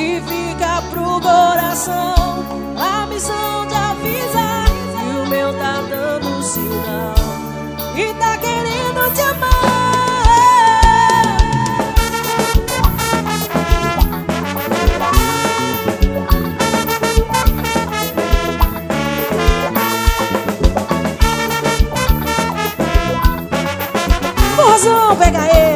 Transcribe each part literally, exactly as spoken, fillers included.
e fica pro coração a missão de avisar que o meu tá dando sinal e tá querendo te amar. Forrozão, pega aí.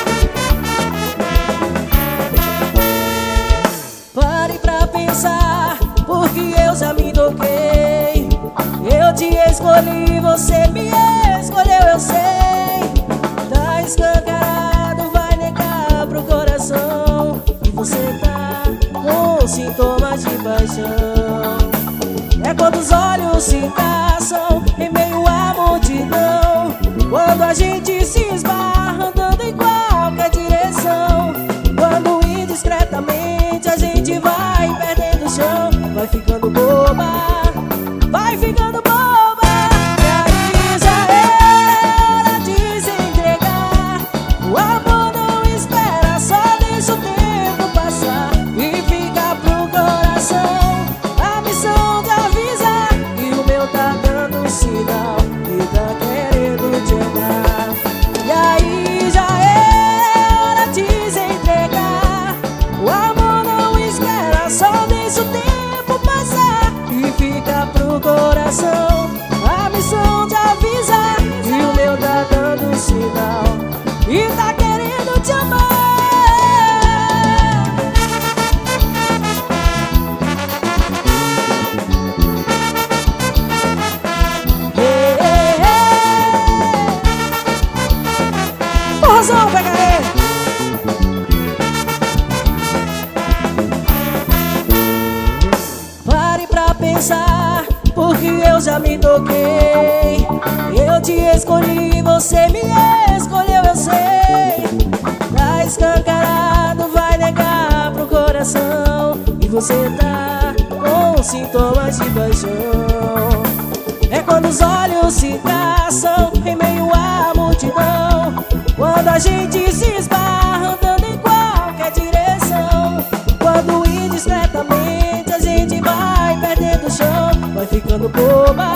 Pare pra pensar, porque eu já me toquei. Eu te escolhi, você me escolheu, eu sei. Tá escancarado, vai negar pro coração que você tá com sintomas de paixão. É quando os olhos se caçam em meio à multidão, quando a gente se esbarra andando em qualquer direção, quando indiscretamente a gente vai perdendo o chão, vai ficando boba, vai ficando boba. E aí já é hora de se entregar. O amor não espera, só deixa o tempo passar e fica pro coração a missão de avisar que o meu tá dando sinal e tá querendo te amar. E aí já é hora de se entregar. O amor não espera, só deixa o tempo passar e fica pro coração a missão de avisar que o meu tá dando sinal e tá querendo te amar. Forrozão, pega aí. Pare pra pensar, porque eu já me toquei. Eu te escolhi, você me escolheu, eu sei. Tá escancarado, vai negar pro coração e você tá com sintomas de paixão. É quando os olhos se caçam em meio à multidão, quando a gente se esbarra andando em qualquer direção, quando indiscretamente a gente vai perdendo o chão, vai ficando boba,